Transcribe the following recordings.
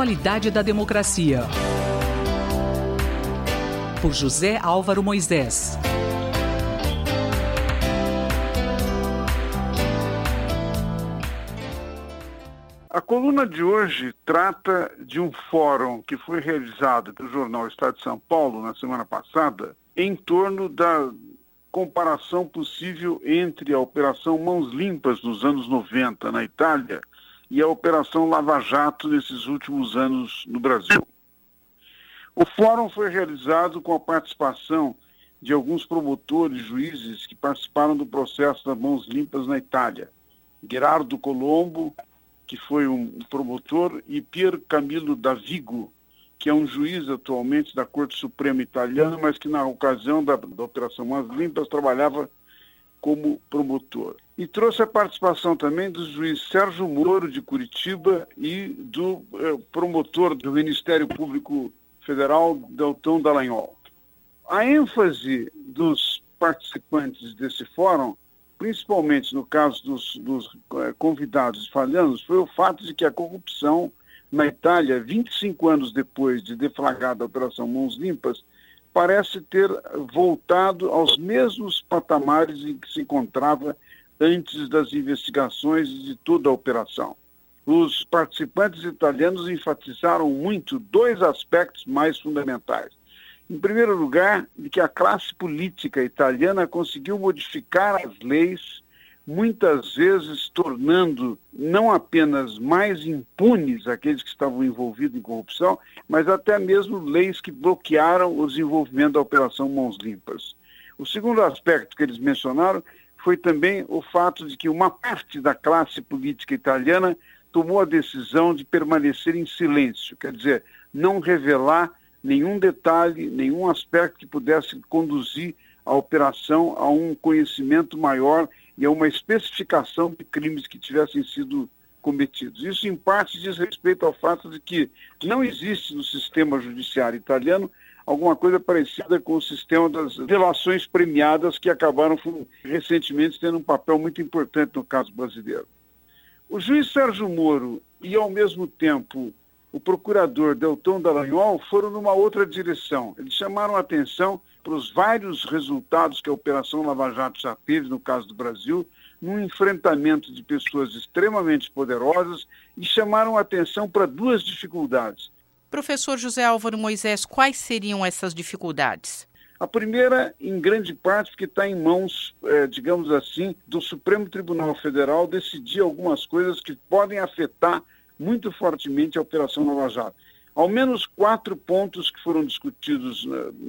qualidade da democracia. Por José Álvaro Moisés. A coluna de hoje trata de um fórum que foi realizado pelo jornal Estado de São Paulo na semana passada em torno da comparação possível entre a Operação Mãos Limpas nos anos 90 na Itália e a Operação Lava Jato nesses últimos anos no Brasil. O fórum foi realizado com a participação de alguns promotores e juízes que participaram do processo das Mãos Limpas na Itália. Gherardo Colombo, que foi um promotor, e Pier Camillo Davigo, que é um juiz atualmente da Corte Suprema Italiana, mas que na ocasião da Operação Mãos Limpas trabalhava como promotor. E trouxe a participação também do juiz Sérgio Moro, de Curitiba, e do promotor do Ministério Público Federal, Deltão Dallagnol. A ênfase dos participantes desse fórum, principalmente no caso dos convidados italianos, foi o fato de que a corrupção na Itália, 25 anos depois de deflagrada a Operação Mãos Limpas, parece ter voltado aos mesmos patamares em que se encontrava antes das investigações de toda a operação. Os participantes italianos enfatizaram muito dois aspectos mais fundamentais. Em primeiro lugar, de que a classe política italiana conseguiu modificar as leis, muitas vezes tornando não apenas mais impunes aqueles que estavam envolvidos em corrupção, mas até mesmo leis que bloquearam o desenvolvimento da Operação Mãos Limpas. O segundo aspecto que eles mencionaram foi também o fato de que uma parte da classe política italiana tomou a decisão de permanecer em silêncio, quer dizer, não revelar nenhum detalhe, nenhum aspecto que pudesse conduzir a operação a um conhecimento maior e a uma especificação de crimes que tivessem sido cometidos. Isso, em parte, diz respeito ao fato de que não existe no sistema judiciário italiano alguma coisa parecida com o sistema das delações premiadas que acabaram recentemente tendo um papel muito importante no caso brasileiro. O juiz Sérgio Moro e, ao mesmo tempo, o procurador Deltão Dallagnol foram numa outra direção. Eles chamaram a atenção para os vários resultados que a Operação Lava Jato já teve, no caso do Brasil, num enfrentamento de pessoas extremamente poderosas, e chamaram a atenção para duas dificuldades. Professor José Álvaro Moisés, quais seriam essas dificuldades? A primeira, em grande parte, porque está em mãos, digamos assim, do Supremo Tribunal Federal decidir algumas coisas que podem afetar muito fortemente a Operação Lava Jato. Ao menos 4 pontos que foram discutidos,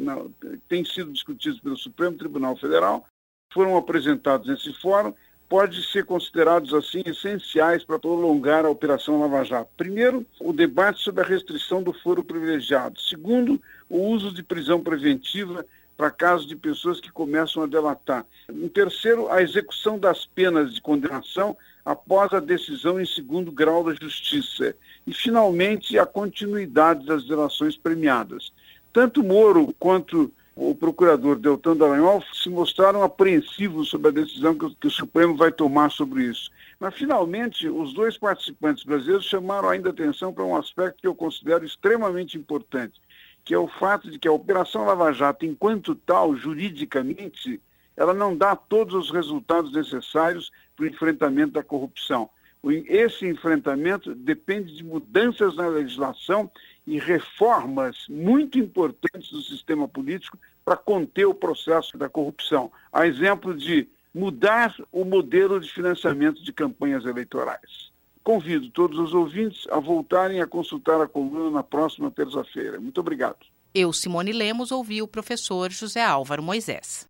têm sido discutidos pelo Supremo Tribunal Federal, foram apresentados nesse fórum, podem ser considerados assim essenciais para prolongar a Operação Lava Jato. Primeiro, o debate sobre a restrição do foro privilegiado. Segundo, o uso de prisão preventiva para casos de pessoas que começam a delatar. Em terceiro, a execução das penas de condenação após a decisão em segundo grau da Justiça. E, finalmente, a continuidade das delações premiadas. Tanto Moro quanto o procurador Deltão Dallagnol se mostraram apreensivos sobre a decisão que o Supremo vai tomar sobre isso. Mas, finalmente, os dois participantes brasileiros chamaram ainda atenção para um aspecto que eu considero extremamente importante, que é o fato de que a Operação Lava Jato, enquanto tal, juridicamente, ela não dá todos os resultados necessários para o enfrentamento da corrupção. Esse enfrentamento depende de mudanças na legislação e reformas muito importantes do sistema político para conter o processo da corrupção. A exemplo de mudar o modelo de financiamento de campanhas eleitorais. Convido todos os ouvintes a voltarem a consultar a coluna na próxima terça-feira. Muito obrigado. Eu, Simone Lemos, ouvi o professor José Álvaro Moisés.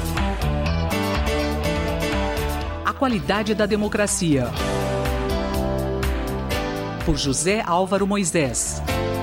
A qualidade da democracia. Por José Álvaro Moisés.